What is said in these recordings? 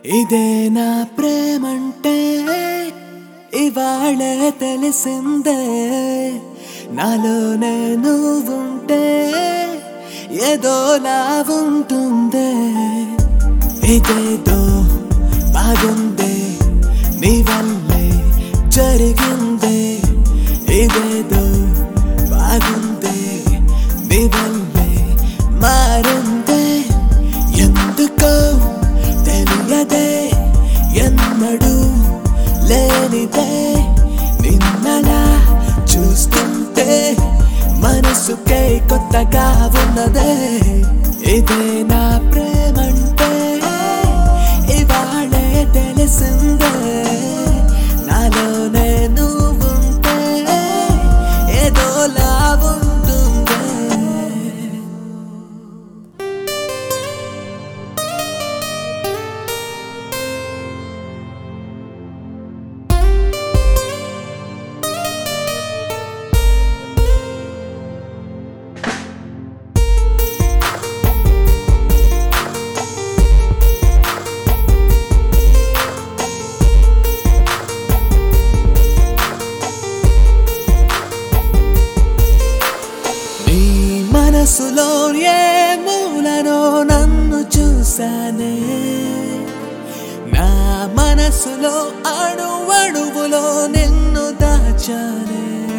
ఇదే నా ప్రేమంటే ఇవాళే తెలిసిందే నాలోనే నువ్వుంటే ఏదోలా ఉంటుందే ఇదేదో బాగుందే నీ వల్లే జరిగిందే ఇదేదో బాగుందే నీ వల్లే మారిందే ఎందుకో తెలియదే ఎన్నడూ లేనిదే నిన్నలా చూస్తుంటే మనసుకే కొత్తగా ఉన్నదే ఇదే నా ప్రేమంటే ఇవాళే తెలిసిందే నాలోనే నువ్వుంటే ఏదోలా ఉంటుందే మనసులో ఏ మూలనో నన్ను చూసానే నా మనసులో అణువణువులో నిన్ను దాచానే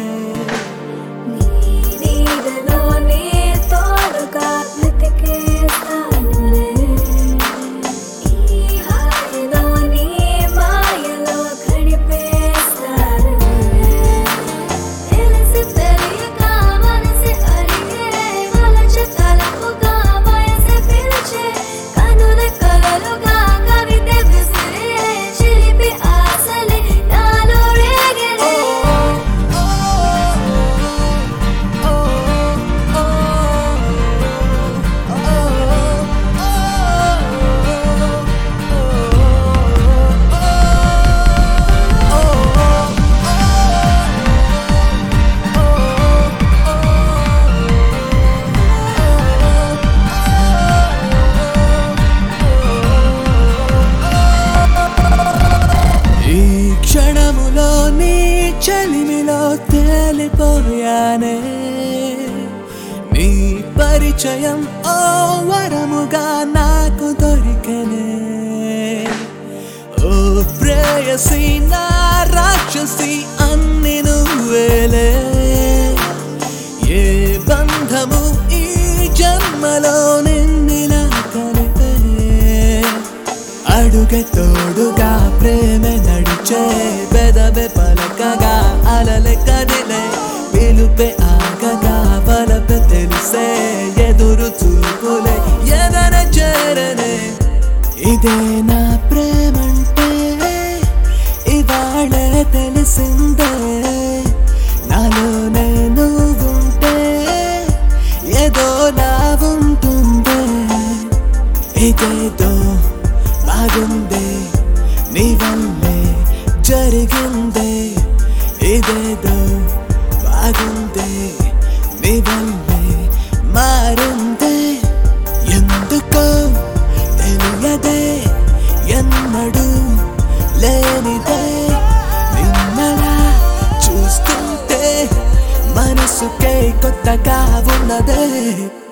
క్షణములో నీ చలిమిలో తేలిపోయానే నీ పరిచయం ఓ వరముగా నాకు దొరికనే ఓ ప్రేయసి నా రాక్షసి అన్ని నువ్వేలే ఏ బంధము ఈ జన్మలో నిన్నిలా కలిపే అడుగె తోడుగా ప్రేమ నడిచే పెదవే పలకగా అలలే కదిలే పిలుపే ఆగగా బలపే తెలిసే ఎదురు చూపులే ఎదర చేరనే ఇదే నా ప్రేమంటే ఇవాళే తెలిసిందే నాలోనే నువ్వుంటే ఏదోలా ఉంటుందే ఇదేదో బాగుందే నీ వల్లే జరిగిందే ఇదేదో బాగుందే నీ వల్లే మారిందే ఎందుకో తెలియదే ఎన్నడూ లేనిదే నిన్నలా చూస్తుంటే మనసుకే కొత్తగా ఉన్నదే